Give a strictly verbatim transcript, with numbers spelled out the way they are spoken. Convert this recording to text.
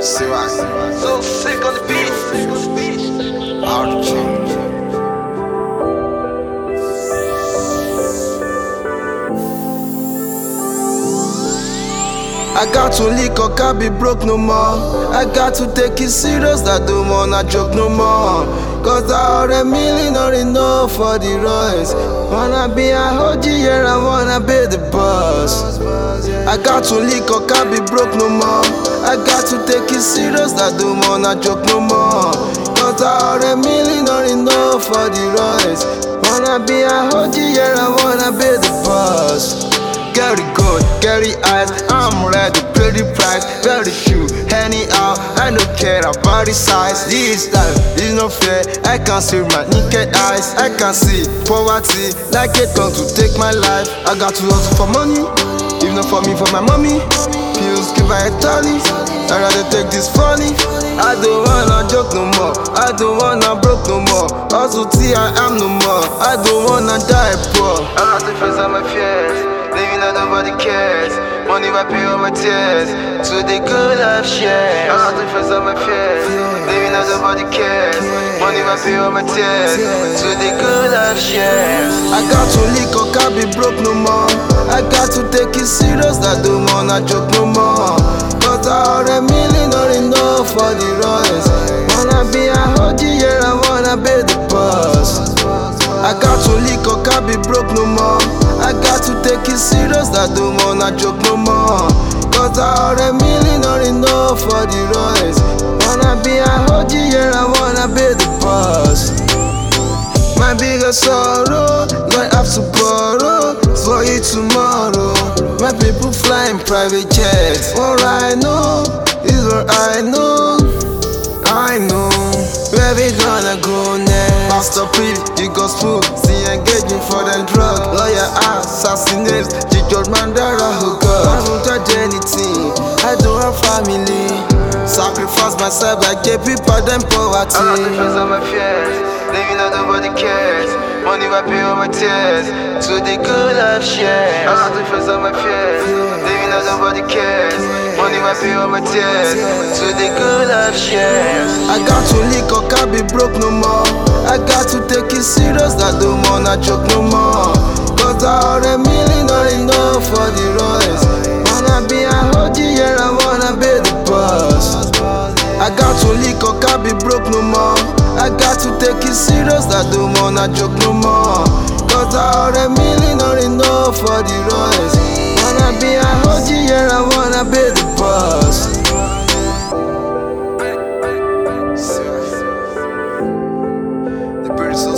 See why? So sick on the beat. All the change. I got to lick or can't be broke no more. I got to take it serious, I don't wanna joke no more. Cause I already million or enough for the rise. Wanna be a O G, yeah, I wanna be the boss. I got to lick or can't be broke no more. I got to take it serious, I don't wanna joke no more. Cause I already million or enough for the rise. Wanna be a O G, yeah, I wanna be the boss. Carry good, carry eyes, I'm ready to pay the price. Very true, anyhow, I don't care about the size. This life is not fair, I can see my naked eyes. I can see poverty, like it comes to take my life. I got to hustle for money, if not for me, for my mommy. Pills give I a tally, I'd rather take this funny. I don't wanna joke no more, I don't wanna broke no more. Also T I am no more, I don't wanna die poor. I got to face all my fears, living that nobody cares. Money I pay all my tears, to the good I've shared. I got to face all my fears, living that nobody cares. Money I pay all my tears, to the good I've shared. I got to lick or can't be broke no more. I got to take it serious, I don't wanna joke no more. Cause I already million or enough for the rise. Wanna be a O G, yeah, I wanna be the boss. I got to lick or can't be broke no more. I got to take it serious, I don't wanna joke no more. Cause I already million or enough for the rise. Wanna be a O G, yeah, I wanna be the boss. My biggest sorrow, might have to borrow for you tomorrow. My people flying private jets. What I know is what I know. I know where we gonna go next. Pastor P, the gospel, see engaging for them drug. Lawyer assassinates, the judge Mandara who God. I don't judge anything, I don't have family. Sacrifice myself, I get people them poverty. I got to face all my fears, living that nobody cares. Money I pay all my tears, to the good I've shared. I got to face all my fears, living that nobody cares. Money I pay all my tears, to the good I've shared. I got to lick or can't be broke no more. I got to take it serious, I don't wanna joke no more. Cause I already million or enough for the rise. Wanna be a O G, yeah, I wanna be the boss. I got to lick or can't be broke no more. I got to take it serious, I don't wanna joke no more. Cause I already million or enough for the rise. Wanna be a O G, yeah, I wanna be the boss. The birds